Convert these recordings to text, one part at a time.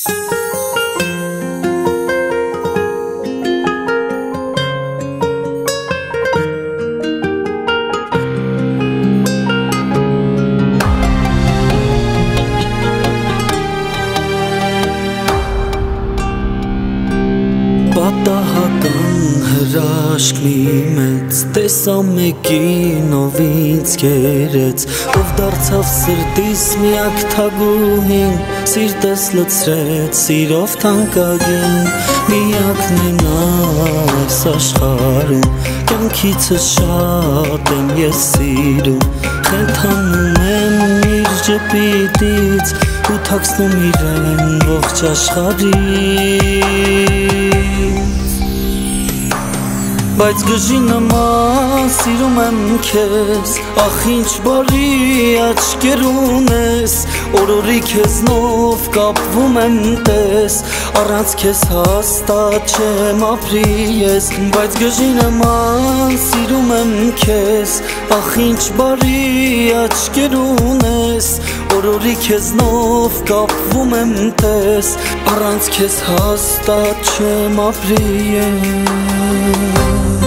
Պատահական հրաշք մի մեծ տեսա մեկին, ով ինձ կերեց, ով դարձավ սրտիս միակ թագուհին, սիրտս լցրեց սիրով թանկագին, միակն է նա այս աշխարհում, կյանքիցս շատ եմ ես սիրում, խենթանում եմ իր ժպիտից ու թաքցնում իրեն ողջ աշխարհից, բայց գժի նման սիրում եմ քեզ, ախ ինչ բարի աչքեր ունես, օրորի քեզնով կապվում եմ տես, առանց քեզ հաստատ չեմ ապրի ես, բայց գժի նման սիրում եմ քեզ, ախ ինչ բարի աչքեր ունես, օրորի քեզնով կապվում եմ տես, առանց քեզ հաստատ չեմ ապրի ես։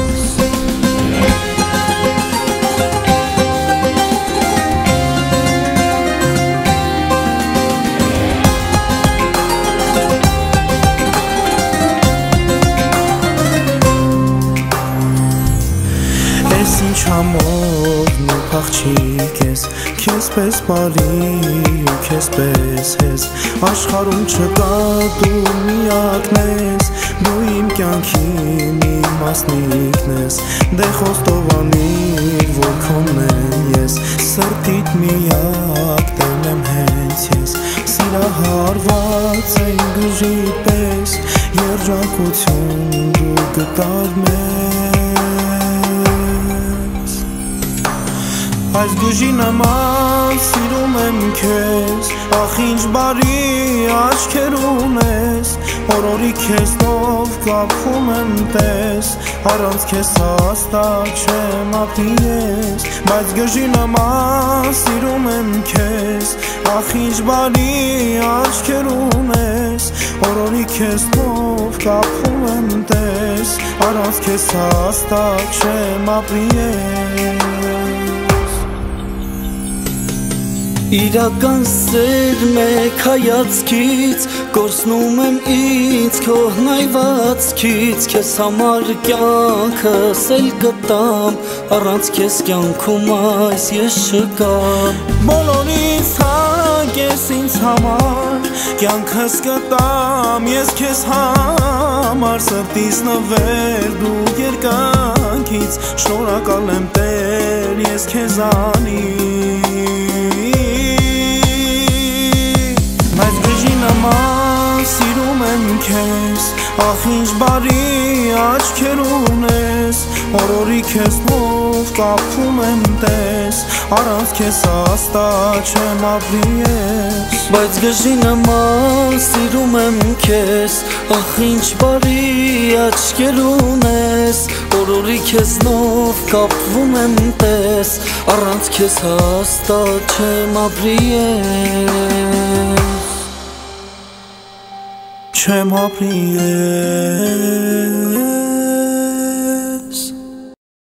Ինչ համովն ու փախչիկ ես, քեզ պես բարի ու քեզ պես ես, աշխարհում չկա դու միակն ես, դու իմ կյանքի մի մասնիկն ես, դե խոստովանիր, որ քոնն եմ ես, սրտիդ միակ տեն եմ հենց ես, սիրահարված են գժի պես, երջանկություն դու գտար մեզ, այս գժի նման սիրում եմ քեզ, ախ ինչ բարի աչքեր ունես, օրորի քեզնով կապվում եմ տես, առանց քեզ հաստատ չեմ ապրի ես, բայց գժի նման սիրում եմ քեզ, ախ ինչ բարի աչքեր ունես, օրորի քեզնով կապվում եմ տես, առանց քեզ հաստատ չեմ ապրի ես։ Իրական սեր մեկ հայացքից, կորցնում եմ ինձ քո հնայվածքից, քեզ համար կյանքս էլ գտամ, առանց քեզ կյանքում այս ես չկամ, բոլորից թանկ ես ինձ համար, կյանքս գտամ ես քեզ համար, սրտիս նվեր դու երկանքից, շնորհակալ եմ Տեր ես քեզանից, բայց գժի նման սիրում եմ քեզ, ախ ինչ բարի աչքեր ունես, օրորի քեզնով կապվում եմ տես, առանց քեզ հաստատ չեմ ապրի ես, բայց գժի նման սիրում եմ քեզ, ախ ինչ բարի աչքեր ունես, օրորի քեզնով կապվում եմ տես, առանց քեզ հաստատ չեմ ապրի ես, չեմ ապրի ես